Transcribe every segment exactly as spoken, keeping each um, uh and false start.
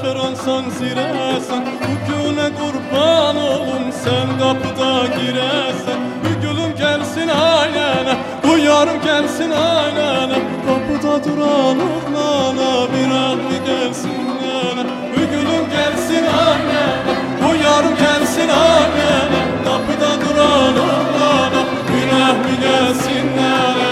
taşeronsan ziresen, bugüne kurban olum sen kapıda giresen. Bir gülüm gelsin ailene, bu yarım gelsin ailene, kapıda duran oğlana bir rahmi gelsin yana. Bir gülüm gelsin ailene, bu yarım gelsin ailene, kapıda duran oğlana bir rahmi gelsin yana.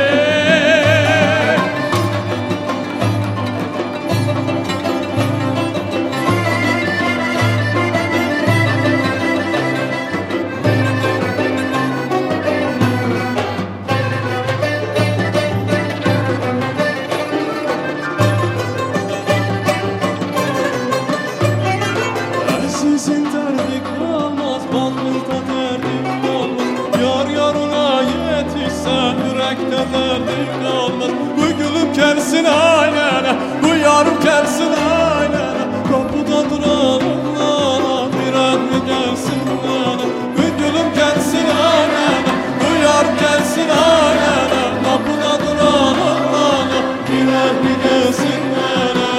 Sizin derdi kalmaz, bağrında derdi kalmaz. Yar yarına yetişse yürekte derdi kalmaz. Bu gülüm gelsin ailene, bu yarım gelsin ailene, kapıda duran oğlana bir rahmi gelsin yana. Bu gülüm gelsin ailene, bu yarım gelsin ailene, kapıda duran oğlana bir rahmi gelsin yana.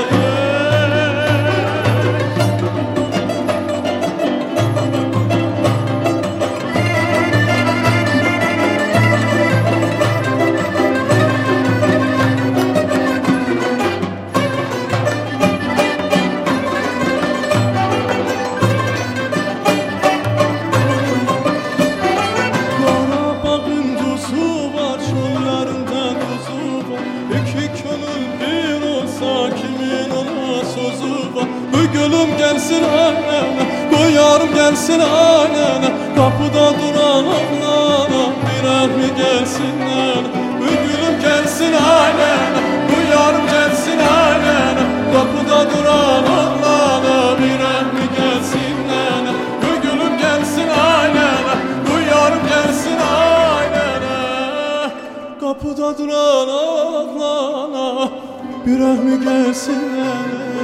Bu gülüm gelsin annene, bu yarım gelsin annene, kapıda duran oğlana bir rahmi gelsin yana. Bu gülüm gelsin annene, bu yarım gelsin annene, kapıda duran oğlana bir rahmi gelsin yana. Bu gülüm gelsin annene, bu yarım gelsin annene, kapıda duran oğlana bir rahmi gelsin yana.